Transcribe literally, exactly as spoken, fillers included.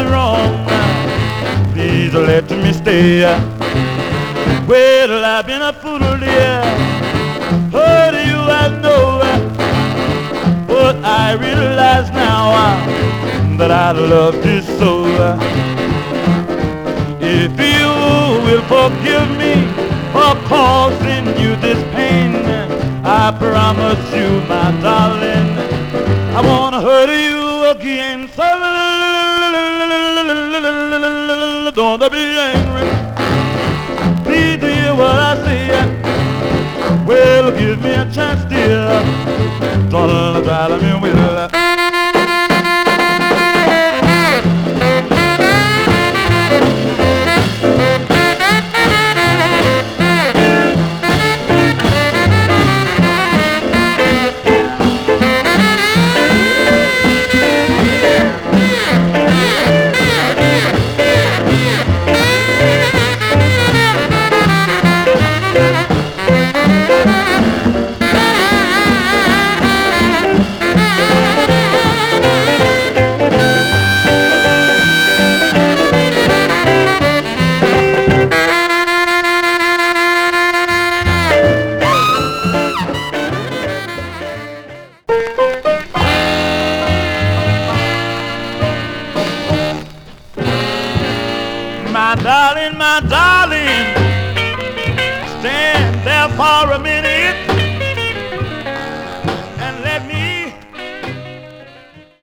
wrong. Please let me stay. Well, I've been a fool, dear. Hurt you, I know. But I realize now that I loved you so. If you will forgive me for causing you this pain, I promise you, my darling, I won't hurt you again. So don't be angry. Please hear what I say. Well, give me a chance, dear. Don't try to me will. My darling, my darling, stand there for a